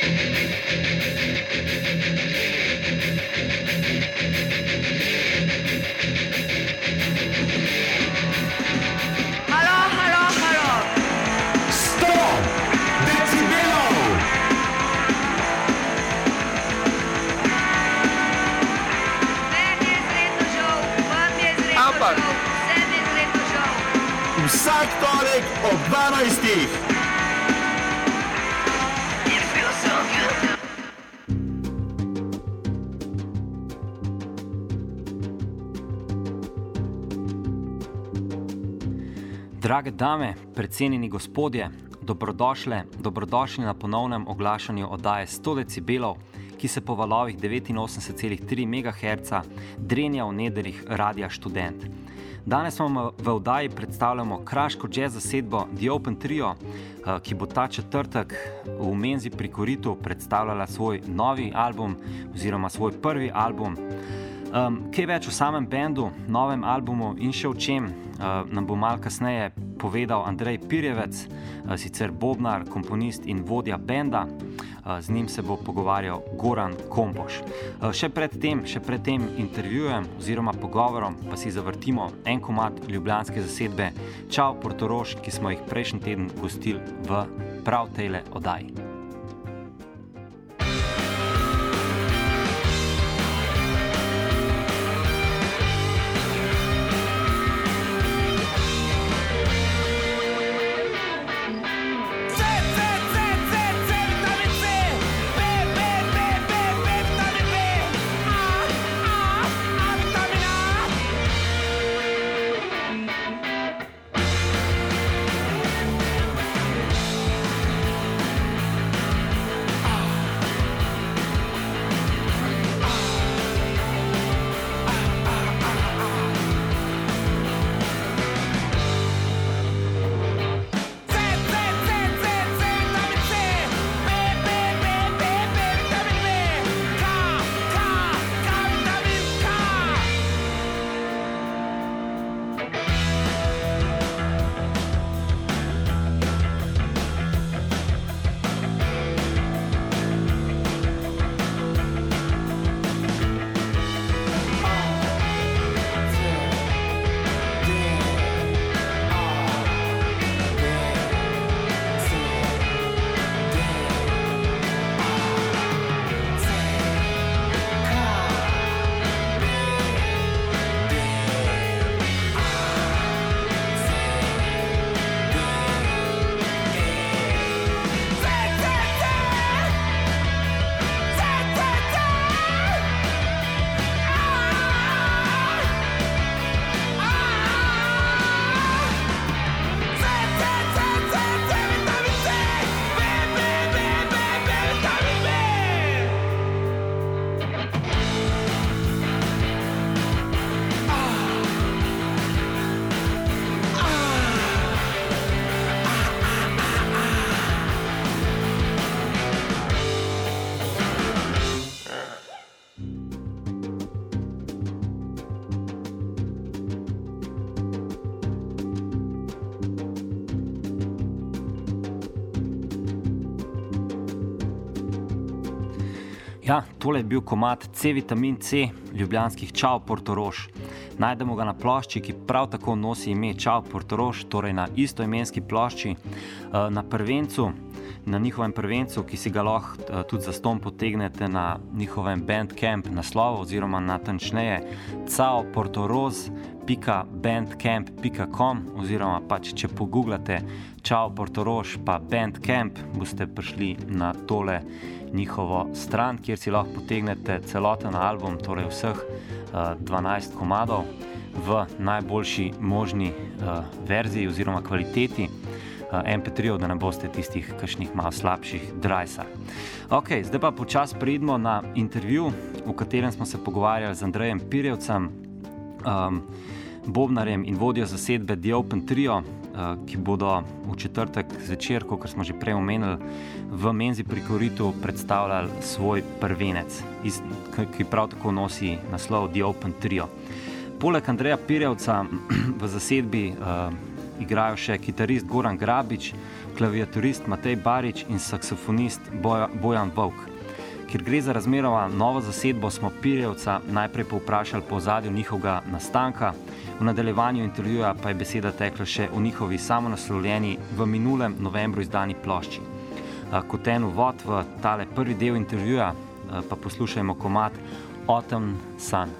Vsak torek ob 12. Drage dame, precenjeni gospodje, dobrodošli na ponovnem oglašanju oddaje 100 decibelov, ki se po valovih 89,3 MHz drenja v nedrjih Radia Študent. Danes vam v oddaji predstavljamo kraško jazz zasedbo The Open Trio, ki bo ta četrtek v Menzi pri Koritu predstavljala svoj novi album oziroma svoj prvi album. Kaj več o samem bendu, novem albumu in še o čem nam bo malo kasneje povedal Andrej Pirjevec, sicer bobnar, komponist in vodja benda. Z njim se bo pogovarjal Goran Kompoš. Še pred tem intervjujem oziroma pogovorom pa si zavrtimo en komad ljubljanske zasedbe Čau Portorož, ki smo jih prejšnji teden gostili v prav tejle oddaji. Ja, tole je bil komad C-vitamin C ljubljanskih Čau Portorož. Najdemo ga na plošči, ki prav tako nosi ime Čau Portorož, torej na istoimenski plošči. Na prvencu, na njihovem prvencu, ki si ga lahko tudi zastonj potegnete na njihovem Bandcamp naslovu oziroma natančneje caoportoroz.bandcamp.com oziroma pač, če pogooglate Čau Portorož pa Bandcamp, boste prišli na tole njihovo stran, kjer si lahko potegnete celoten album, torej vseh 12 komadov v najboljši možni verziji oziroma kvaliteti MP3-ov, da ne boste tistih kakšnih malo slabših drajsa. Ok, zdaj pa počas pridemo na intervju, v katerem smo se pogovarjali z Andrejem Pirjevcem, bobnarjem in vodjo zasedbe The Open Trio, ki bodo v četrtek zvečer, kot smo že prej omenili, v Menzi pri Koritu predstavljali svoj prvenec, ki prav tako nosi naslov The Open Trio. Poleg Andreja Pirjevca v zasedbi igrajo še kitarist Goran Grabič, klaviaturist Matej Barič in saksofonist Bojan Vovk. Ker gre za razmeroma novo zasedbo, smo Pirjevca najprej povprašali po ozadju njihovega nastanka, v nadaljevanju intervjuja pa je beseda tekla še o njihovi samonaslovljeni v minulem novembru izdani plošči. Kot en uvod v tale prvi del intervjuja pa poslušajmo komad Autumn Sun.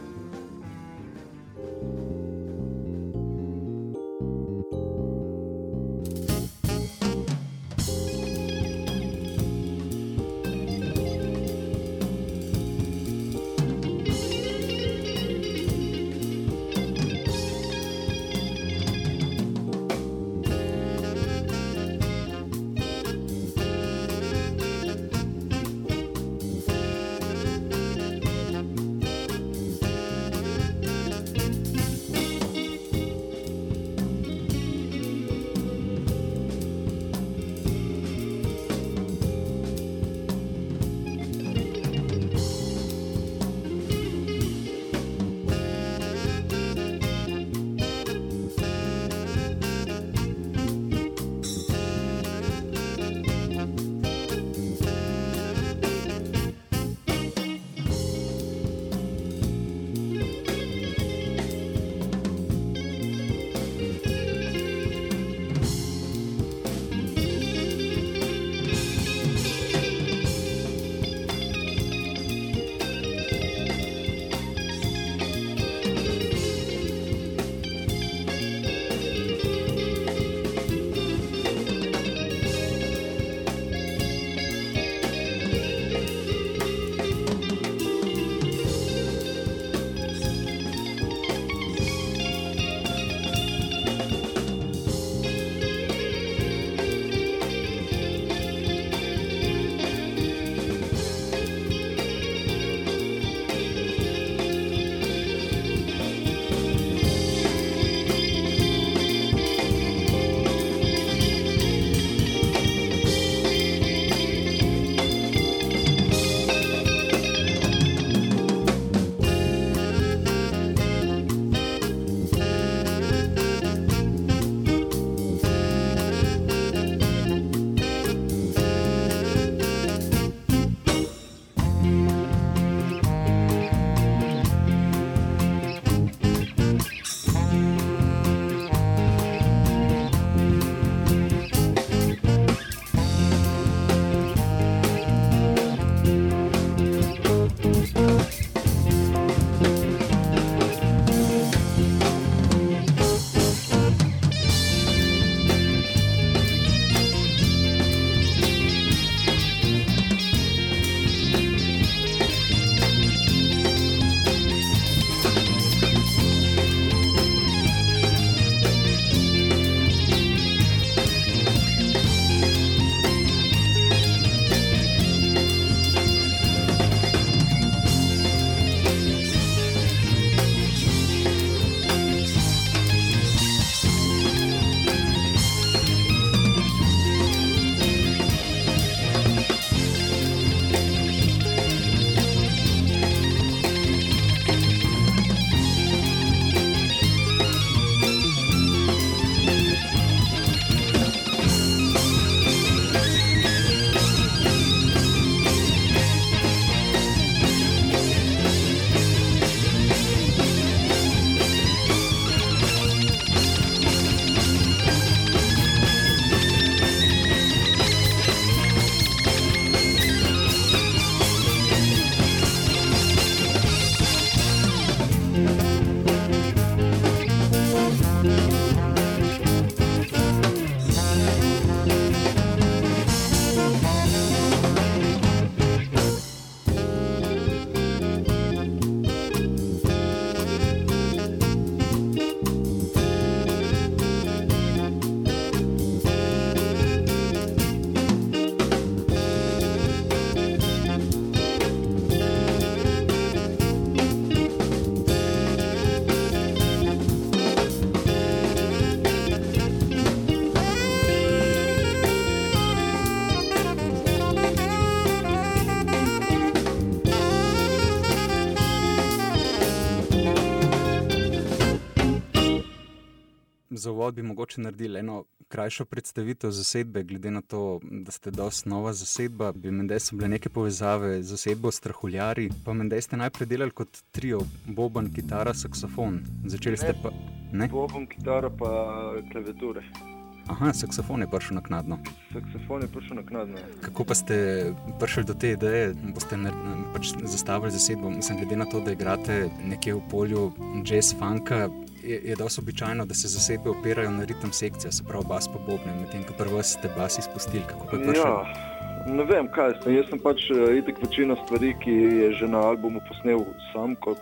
za uvod bi mogoče naredili eno krajšo predstavitev zasedbe, glede na to, da ste dosti nova zasedba. Bi menda so bile neke povezave z zasedbo Strahuljari, pa menda ste najprej delali kot trio, boben, kitara, saksofon. Začeli ste pa... Ne? Boben, kitara pa klaviature. Aha, saksofon je prišel naknadno. Saksofon je prišel naknadno. Kako pa ste prišli do te ideje, boste pač zastavili zasedbo? Mislim, glede na to, da igrate nekje v polju jazz funka, je dosti običajno, da se zasedbe opirajo na ritem sekcija, se pravi bas pa bobne, medtem ko prvo ste bas izpustili. Kako pa je prišel? Ja, ne vem, kaj sem. Jaz sem pač itak večino stvari, ki je že na albumu posnel sam kot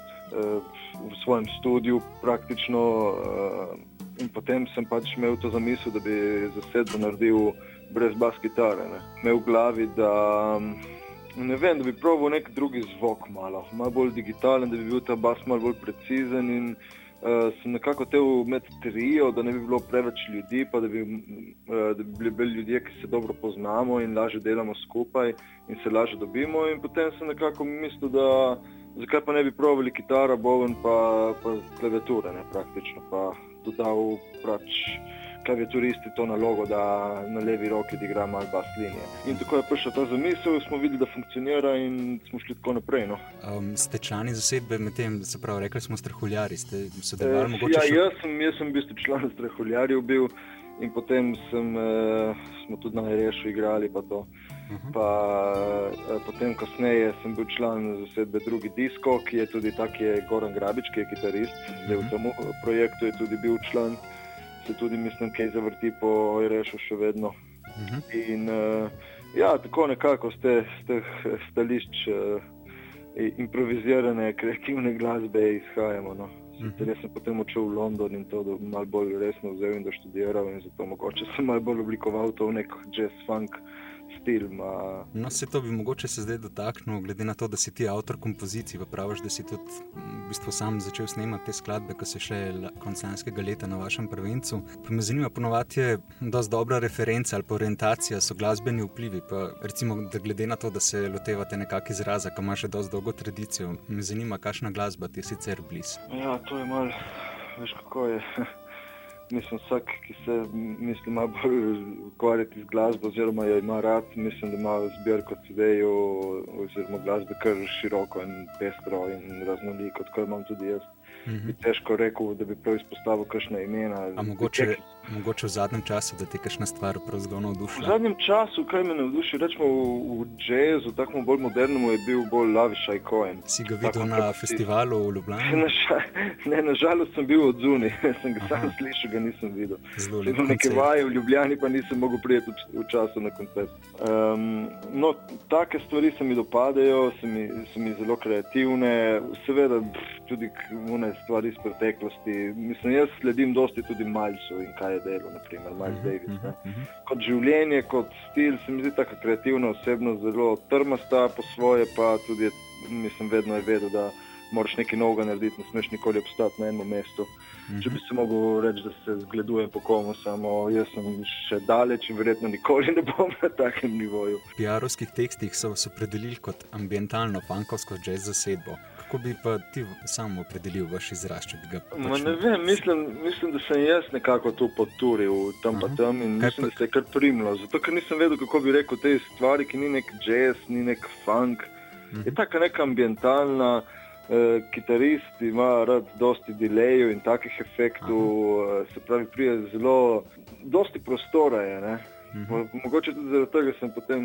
v svojem studiu praktično. In potem sem pač imel to zamisel, da bi zasedbo naredil brez bas kitare. Imel v glavi, da ne vem, da bi probal nek drugi zvok malo bolj digitalen, da bi bil ta bas malo bolj precizen in sem nekako hotel imeti trio, da ne bi bilo preveč ljudi, pa da bi bili ljudje, ki se dobro poznamo in lažje delamo skupaj in se lažje dobimo. In potem sem nekako mislil, da zakaj pa ne bi probali kitara, boven pa klaviature, praktično pa dodal pač klaviaturisti to nalogo, da na levi roki igra malo bas linije. In tako je prišla ta zamisel, smo videli, da funkcionira in smo šli tako naprej. Ste člani zasedbe med tem, se pravi, rekli smo Strahuljari, ste sodelovali mogoče še? Ja, jaz sem v bistvu član Strahuljarjev bil in potem smo tudi na Rešu igrali pa to. Pa potem kasneje sem bil član zasedbe Drugi disko, ki je tudi tak, je Goran Grabič, ki je kitarist. Zdaj v tem projektu je tudi bil član, se tudi mislim, kaj zavrti po Rešu še vedno. In ja, tako nekako z teh stališč improvizirane, kreativne glasbe izhajamo. Jaz sem potem odšel v London in to malo bolj resno vzel in doštudiral in zato mogoče sem malo bolj oblikoval to v nek jazz funk stil. No, se to bi mogoče se zdaj dotaknil, glede na to, da si ti avtor kompozicij, pa praviš, da si tudi v bistvu sam začel snemati te skladbe, ko se še konec lanskega leta na vašem prvencu. Pa me zanima, ponovadi je dosti dobra referenca ali pa orientacija, so glasbeni vplivi, pa recimo, da glede na to, da se lotevate nekak izraza, ki ima še dosti dolgo tradicijo, me zanima, kakšna glasba ti je sicer blizu. Ja, to je malo, veš kako je. Mislim, vsak, ki se misli malo bolj ukvarjati z glasbo oziroma jo ima rad, mislim, da ima zbirko CD-jev oziroma glasbe kar široko in pestro in raznoliko, tako imam tudi jaz. Bi težko rekel, da bi prav izpostavil kakšna imena. A mogoče v zadnjem času, da ti kakšna stvar prav zelo navdušila? V zadnjem času, kaj me navduši, rečemo v jazzu, takому bolj modernemu, je bil bolj Lavišaj Cohen. Si ga videl na festivalu v Ljubljani? Ne, nažalost sem bil odzunaj, sem ga sam slišal, ga nisem videl. Zelo lep koncert. Neke vaje v Ljubljani, pa nisem mogel priti v času na koncert. No, take stvari se mi dopadajo, so mi zelo kreativne, seveda tudi stvari iz preteklosti. Mislim, jaz sledim dosti tudi Milesu in kaj je delo, naprimer Miles Davis. Kot življenje, kot stil, se mi zdi taka kreativna osebnost, zelo trmasta po svoje, pa tudi, mislim, vedno je vedel, da moraš nekaj novega narediti, ne smeš nikoli obstati na enem mestu. Če bi se mogel reči, da se zgledujem po komu, samo jaz sem še daleč in verjetno nikoli ne bom na takem nivoju. V PR-ovskih tekstih so opredelili kot ambientalno funkovsko jazz zasedbo. Kako bi pa ti sam opredelil vaš izraz, če bi ga Ne vem, mislim, da sem jaz nekako tu poturil tam pa tam in mislim, da se je kar primlo. Zato, ker nisem vedel, kako bi rekel te stvari, ki ni nek jazz, ni nek funk. Je taka neka ambientalna, kitarist ima rad dosti delejov in takih efektov, se pravi, prije zelo, dosti prostora je, ne. Mogoče tudi zaradi tega sem potem,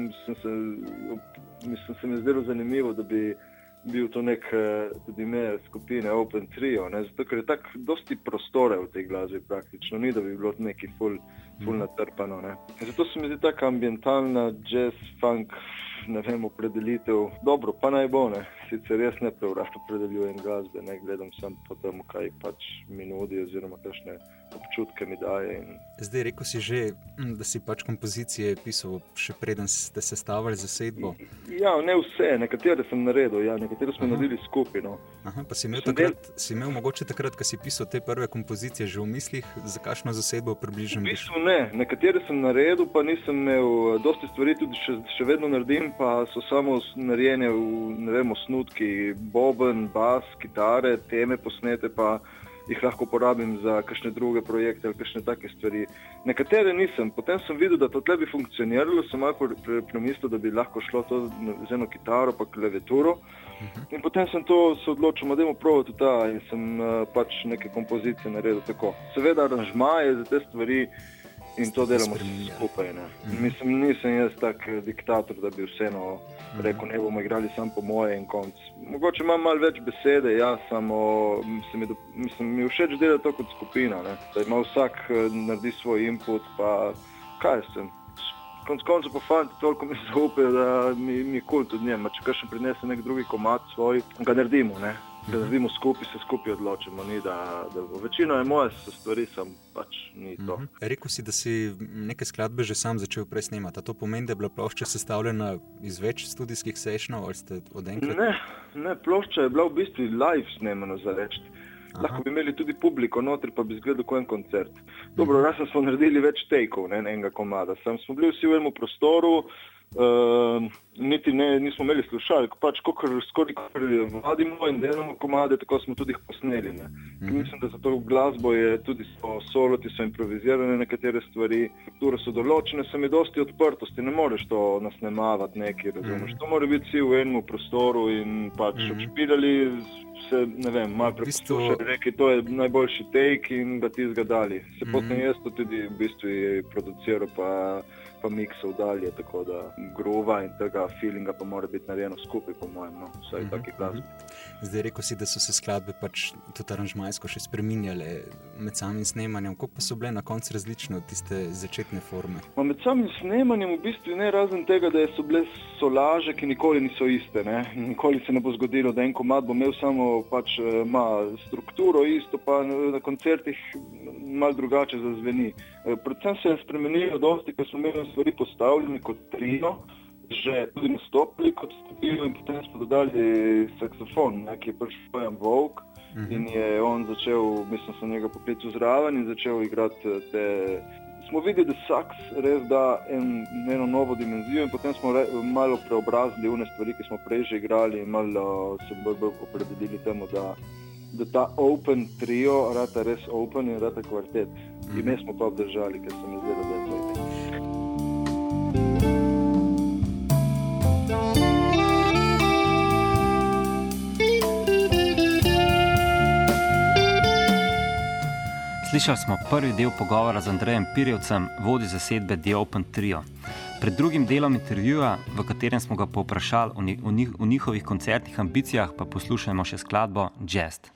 se mi zdelo zanimivo, da bi bil to nek tudi ime skupine Open Trio, ne, zato ker je tak dosti prostore v tej glasbi praktično, ni da bi bilo neki ful natrpano, ne. Zato se mi zdi taka ambientalna jazz, funk, ne vem, opredelitev. Dobro, pa naj bo, ne. Sicer jaz ne prevrat opredeljujem glasbe, ne, gledam sam po tem, kaj pač mi nudi oziroma kakšne občutke mi daje. Zdaj, rekel si že, da si pač kompozicije pisal še preden ste sestavili zasedbo. Ja, ne vse, nekatere sem naredil, ja, nekatere smo naredili skupaj, no. Pa si imel mogoče takrat, ko si pisal te prve kompozicije, že v mislih, za kakšno zasedbo približno? V bistvu ne, nekatere sem naredil, pa nisem imel, dosti stvari tudi še vedno naredim, pa so samo narejene v, ne vem, osnutki, boben, bas, kitare, teme posnete, pa jih lahko uporabim za kakšne druge projekte ali kakšne take stvari. Nekatere nisem. Potem sem videl, da to tle bi funkcioniralo, sem malo premislil, da bi lahko šlo to z eno kitaro pa klaviaturo. In potem sem se odločil, da idemo provati in sem pač neke kompozicije naredil tako. Seveda aranžmaje za te stvari in to delamo skupaj. Ne. Mislim, nisem jaz tak diktator, da bi vseeno rekel, ne bomo igrali samo po moje in konc. Mogoče imam malo več besede, samo mi všeč delati to kot skupina, ne. Da ima vsak naredi svoj input, pa kaj sem. Konc koncev pa fanti toliko mi zaupajo, da mi je cool tudi njema. Če kakšen prinese nek drugi komad svoj, ga naredimo, ne. Ga naredimo skupaj, se skupaj odločimo. Ni, da večino je moje stvari, sam pač ni to. Rekel si, da si neke skladbe že sam začel prej snemati. A to pomeni, da je bila plošča sestavljena iz več studijskih sessionov, ali ste od enkrat? Ne, plošča je bila v bistvu live snemano za reči. Lahko bi imeli tudi publiko notri, pa bi izgledal kot en koncert. Dobro, razen smo naredili več take-ov, ne enega komada. Smo bili vsi v enem prostoru, niti nismo imeli slušalk, pač skoraj vadimo in delamo komade, tako smo tudi jih posneli. Ne. Mislim, da za to glasbo je tudi soloti so improvizirane nekatere stvari, strukture so določene, sem je dosti odprtosti, ne moreš to nasnemavati nekaj, razumeš. To mora biti vsi v enem prostoru in pač odšpirali se, ne vem, malo preposlušali, rekli, to je najboljši take in ga ti zgadali. Se potem jaz to tudi v bistvu je produciral pa miksal dalje, tako da groova in tega feelinga pa mora biti narejeno skupaj, po mojem, no, vsaj taki glasbi. Zdaj rekel si, da so se skladbe pač tudi aranžmajsko še spreminjale med samim snemanjem. Koliko pa so bile na koncu različne od tiste začetne forme? Med samim snemanjem v bistvu ne razen tega, da so bile solaže, ki nikoli niso iste, ne. Nikoli se ne bo zgodilo, da en komad bo imel samo pač ima strukturo isto, pa na koncertih malo drugače zazveni. Predvsem se je spremenilo dosti, ko smo imeli stvari postavljene kot trio, že tudi nastopili kot trio in potem smo dodali saksofon, ki je prišel Bojan Volk in je on začel, mislim, sem njega poklical zraven in začel igrati te. Smo videli, da saks res da eno novo dimenzijo in potem smo malo preobrazili une stvari, ki smo prej že igrali in malo se bolj opredelili temu, da ta open trio rata res open in rata kvartet. Ime smo pa obdržali, ker se mi zdelo, da je to ime. Slišali smo prvi del pogovora z Andrejem Pirjevcem, vodjo zasedbe The Open Trio. Pred drugim delom intervjuja, v katerem smo ga povprašali o njihovih koncertnih ambicijah, pa poslušajmo še skladbo Jest.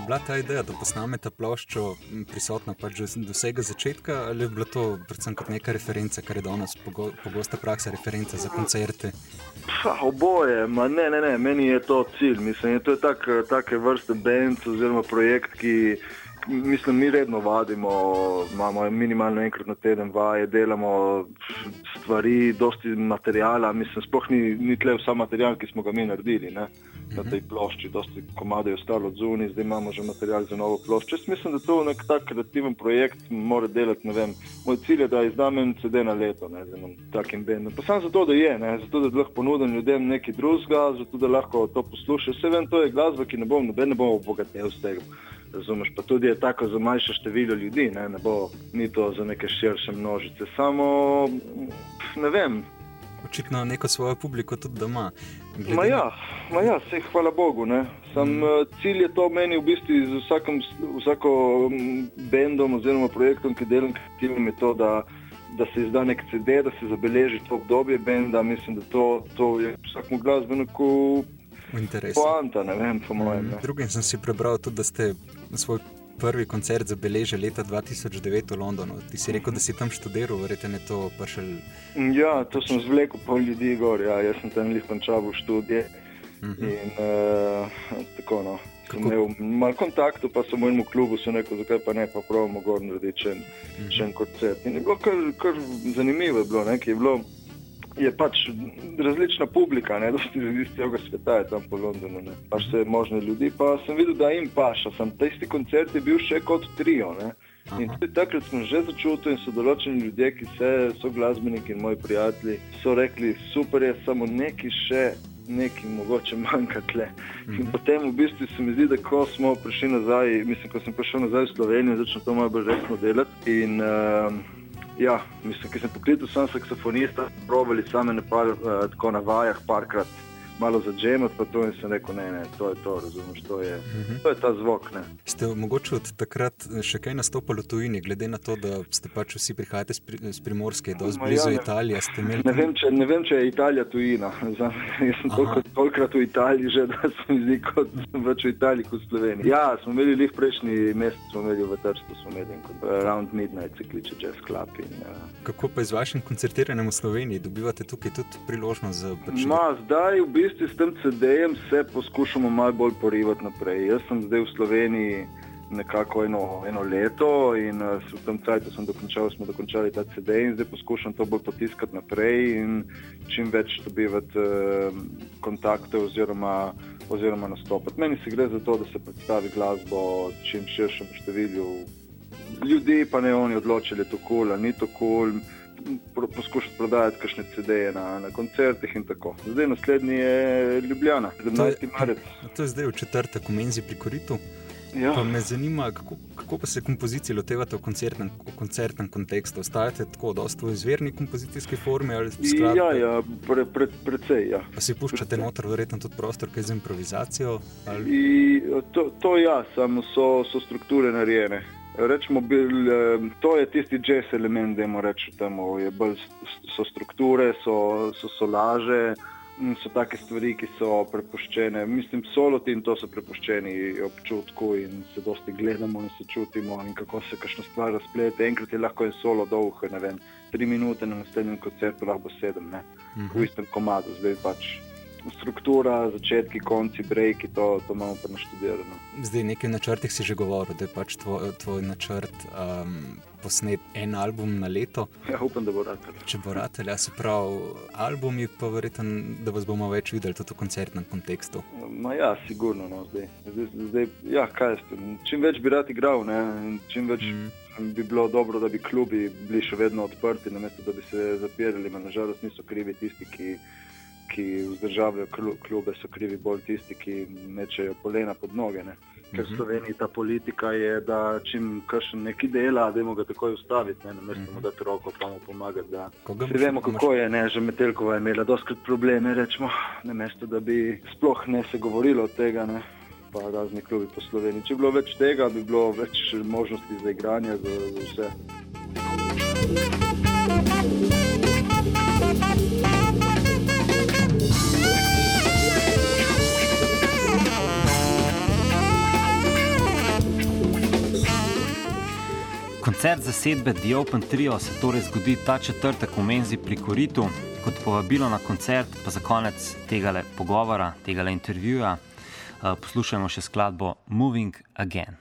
je bila ta ideja, da posnamete ploščo prisotna pač do vsega začetka, ali je bilo to predvsem kot neka referenca, kar je danes pogosta praksa, referenca za koncerte? Oboje, ne, meni je to cilj. Mislim, to je take vrste band oziroma projekt, ki mislim, mi redno vadimo, imamo minimalno enkrat na teden vaje, delamo stvari, dosti materijala, mislim, sploh ni tle vsa materijal, ki smo ga mi naredili, ne? Na tej plošči, dosti komade je ostalo od zunaj, zdaj imamo že materijal za novo ploščo. Jaz mislim, da to nek tak kreativen projekt mora delati, ne vem, moj cilj je, da izdam en CD na leto, ne, z enim takim bandom. Pa samo zato, da je, ne, zato, da lahko ponudim ljudem nekaj drugega, zato, da lahko to poslušajo. Vse vem, to je glasba, ki ne bo obogatel z tega. Razumeš, pa tudi je tako za manjše število ljudi, ne bo ni to za neke širše množice, samo, ne vem. Očitno neko svojo publiko tudi doma. Ma ja, sej hvala Bogu, ne. Sam cilj je to meni v bistvu z vsako bandom oziroma projektom, ki delam kreativnim, je to, da se izda nek CD, da se zabeleži to obdobje benda, mislim, da to je vsakmu glasbeniku poanta, ne vem, po mojem. Drugim sem si prebral tudi, da ste svoj prvi koncert zabeležili leta 2009 v Londonu. Ti si rekel, da si tam študiral, verjetno je to prišel... Ja, to sem zvlekel pol ljudi gor, ja, jaz sem tam lih končal v študije in tako, no. Sem imel malo kontaktu, pa sem v enem klubu sem rekel, zakaj pa ne, pa pravimo gor narediti še en koncert. In je bilo kar zanimivo je bilo, ne, ki je pač različna publika, ne, dosti iz tega sveta je tam po Londonu, ne, pač vse možne ljudi, pa sem videl, da jim paša, tisti koncert je bil še kot trio, ne, in tudi takrat sem že začutil in so določeni ljudje, ki so glasbeniki in moji prijatelji, so rekli, super je, samo neki mogoče manjka tle. In potem v bistvu se mi zdi, da ko smo prišli nazaj, mislim, ko sem prišel nazaj v Slovenijo, začel to malo bolj resno delati in ja, mislim, ki sem poklical sam saksofonista, probali same tako na vajah parkrat malo zadžemati, pa to in sem rekel, ne, to je to, razumeš, to je ta zvok, ne. Ste mogoče od takrat še kaj nastopali v tujini, glede na to, da ste pač vsi prihajate z Primorske, dosti blizu Italije, ste imeli... Ne vem, če je Italija tujina. Jaz sem tolikrat v Italiji že, da se mi zdi, kot več v Italiji kot v Sloveniji. Ja, smo imeli lih prejšnji mesec, smo imeli v Trstu, smo imeli kot Around Midnight se kliče Jazz Club. Kako pa je z vašim koncertiranjem v Sloveniji? Dobivate tukaj tudi priložnost za... Zdaj v bistvu s tem CD-jem se poskušamo malo bolj porivati naprej. Jaz sem zdaj v Sloveniji nekako eno leto in v tem cajtu smo dokončali ta CD in zdaj poskušam to bolj potiskati naprej in čim več dobivati kontakte oziroma nastopati. Meni se gre za to, da se predstavi glasbo čim širšemu številu ljudi, pa ne oni odločili, je to cool, ali ni to cool, poskušati prodajati kakšne CD-je na koncertih in tako. Zdaj naslednji je Ljubljana, 17. marec. To je zdaj v četrtek v Menzi pri Koritu. Ja. Pa me zanima, kako pa se kompoziciji lotevate v koncertnem kontekstu? Ostajate tako dosti v izvirni kompozicijski formi ali skladbe? Ja, precej, ja. Pa si puščate noter verjetno tudi prostor kaj za improvizacijo? To ja, samo so strukture narejene. Rečemo, to je tisti jazz element, dajmo reči temu, so strukture, so solaže, so take stvari, ki so prepuščene, mislim, soloti in to so prepuščeni občutku in se dosti gledamo in se čutimo in kako se kakšna stvar razplete. Enkrat je lahko en solo dolg, ne vem, 3 minute, na naslednjem koncertu lahko 7, ne, v istem komadu, zdaj pač struktura, začetki, konci, brejki, to imamo pa naštudirano. Zdaj nekaj načrtih si že govoril, da je pač tvoj načrt posnet en album na leto. Ja, upam, da bo ratelj. Če bo ratelj, ja, se pravi, albumi pa verjetno, da vas bomo več videli tudi v koncertnem kontekstu. Ja, sigurno, no, zdaj, ja, kaj jaz, čim več bi rad igral, ne, čim več bi bilo dobro, da bi klubi bili še vedno odprti, namesto da bi se zapirali, nažalost niso krivi tisti, ki vzdržavajo klube, so krivi bolj tisti, ki mečejo polena pod noge, ne. Ker v Sloveniji ta politika je, da čim kakšen neki dela, dajmo ga takoj ustaviti, ne, namesto mu dati roko, pa mu pomagati, da vsi vemo, kako je, ne, že Metelkova je imela doskrat probleme, rečemo, namesto da bi sploh ne se govorilo od tega, ne, pa razni klubi po Sloveniji. Če bi bilo več tega, bi bilo več možnosti za igranje, za vse. Koncert zasedbe The Open Trio se torej zgodi ta četrtek v Menzi pri Koritu. Kot povabilo na koncert, pa za konec tegale pogovora, tegale intervjuja, poslušajmo še skladbo Moving Again.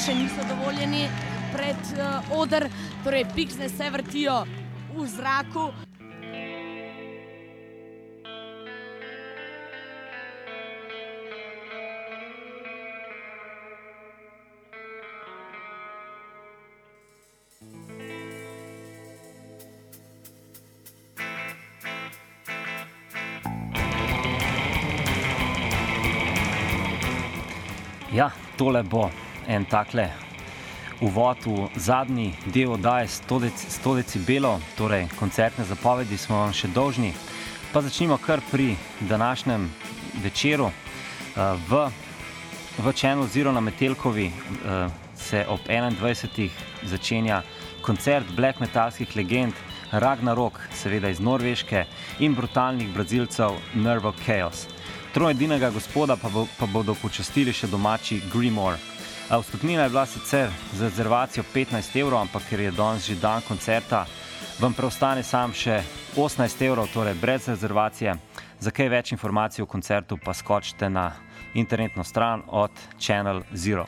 še niso dovoljeni pred oder, torej piksne se vrtijo v zraku. Ja, tole bo en takle uvod v zadnji del oddaje 100 decibelov, torej koncertne zapovedi smo vam še dolžni. Pa začnimo kar pri današnjem večeru. V Channel Zero na Metelkovi se ob 21. začenja koncert black metalskih legend Ragnarok, seveda iz Norveške, in brutalnih Brazilcev Nervo Chaos. Trojedinega gospoda pa bodo počastili še domači Grimoire. Vstopnina je bila sicer z rezervacijo 15 €, ampak ker je danes že dan koncerta, vam preostane sam še 18 €, torej brez rezervacije. Za kaj več informacij o koncertu pa skočite na internetno stran od Channel Zero.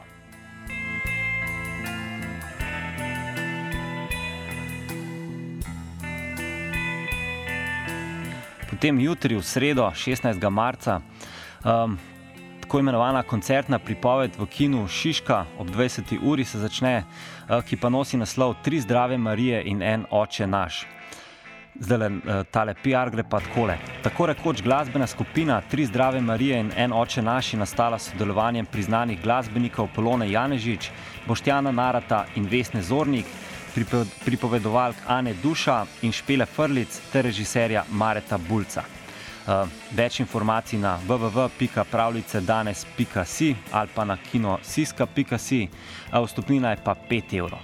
Potem jutri, v sredo, 16. marca, tako imenovana koncertna pripoved v kinu Šiška ob 20. uri se začne, ki pa nosi naslov 3 zdrave Marije in en oče naš. Zdajle, tale PR gre pa takole. Tako rekoč glasbena skupina 3 zdrave Marije in en oče naš je nastala s sodelovanjem priznanih glasbenikov Polone Janežič, Boštjana Narata in Vesne Zornik, pripovedovalk Ane Duša in Špele Frlic ter režiserja Mareta Bulca. Več informacij na www.pravljicedanes.si ali pa na kinosiska.si, vstopnina je pa 5 €.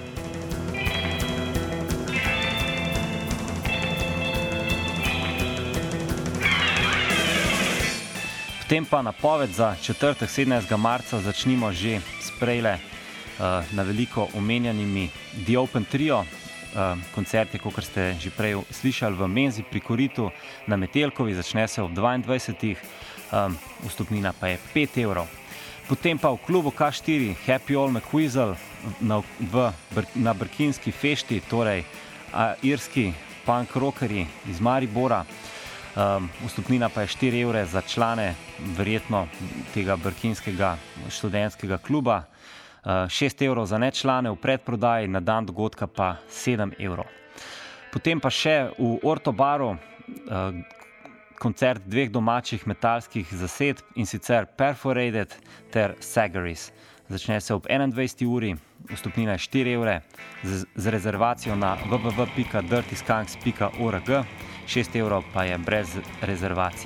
Potem pa napoved za četrtek 17. marca začnimo že s prejle na veliko omenjanimi The Open Trio. Koncert je, kot ste že prej slišali, v Menzi pri Koritu na Metelkovi, začne se ob 22. Vstopnina pa je 5 €. Potem pa v klubu K4 Happy All McWeasel na Brkinski fešti, torej irski punk rockerji iz Maribora. Vstopnina pa je 4 € za člane verjetno tega brkinskega študentskega kluba. 6 € za nečlane v predprodaji, na dan dogodka pa 7 €. Potem pa še v Ortobaru koncert 2 domačih metalskih zasedb, in sicer Perforated ter Sagaris. Začne se ob 21. uri, vstopnina je 4 €, z rezervacijo na www.dirtyskunks.org, 6 € pa je brez rezervacije.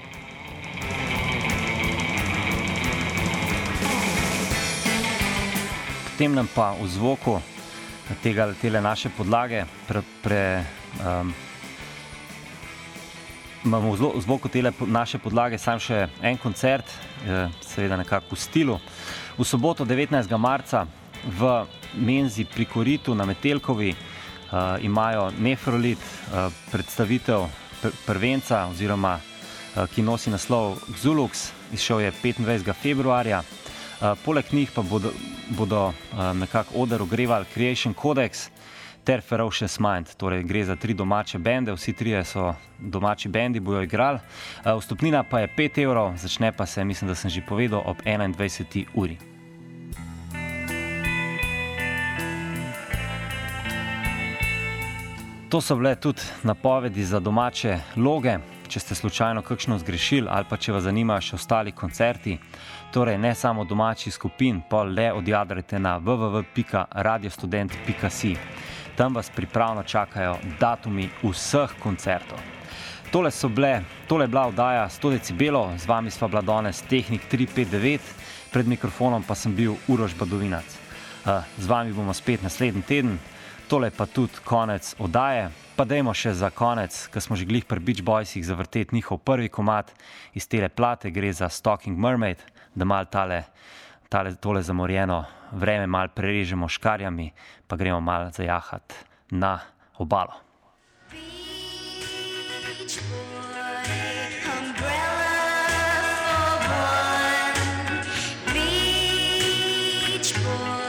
Potem nam pa v zvoku tele naše podlage imamo v zvoku tele naše podlage sam še en koncert, seveda nekako v stilu. V soboto 19. marca v Menzi pri Koritu na Metelkovi imajo Nefrolit predstavitev prvenca, oziroma ki nosi naslov Xulux, izšel je 25. februarja. Poleg njih pa bodo nekako oder ogrevali Creation Codex ter Ferocious Mind, torej gre za 3 domače bende, vsi 3 so domači bendi, bojo igrali. Vstopnina pa je 5 €, začne pa se, mislim, da sem že povedal, ob 21. uri. To so bile tudi napovedi za domače loge, če ste slučajno kakšno zgrešili ali pa če vas zanimajo še ostali koncerti. Torej ne samo domačih skupin, pa le odjadrate na www.radiostudent.si. Tam vas pripravno čakajo datumi vseh koncertov. Tole je bila oddaja 100 decibelov, z vami sva bila danes Tehnik 359, pred mikrofonom pa sem bil Uroš Badovinac. Z vami bomo spet naslednji teden, tole pa tudi konec oddaje. Pa dajmo še za konec, ko smo že glih pri Beach Boysih, zavrteti njihov prvi komad iz tele plate, gre za Stalking Mermaid, da malo tole zamorjeno vreme malo prerežemo škarjami, pa gremo malo zajahati na obalo. Beach boy.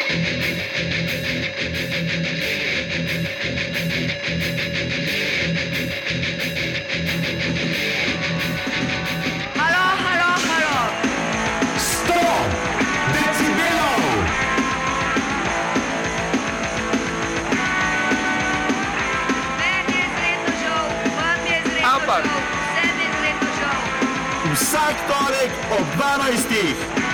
Vsak torek ob 12.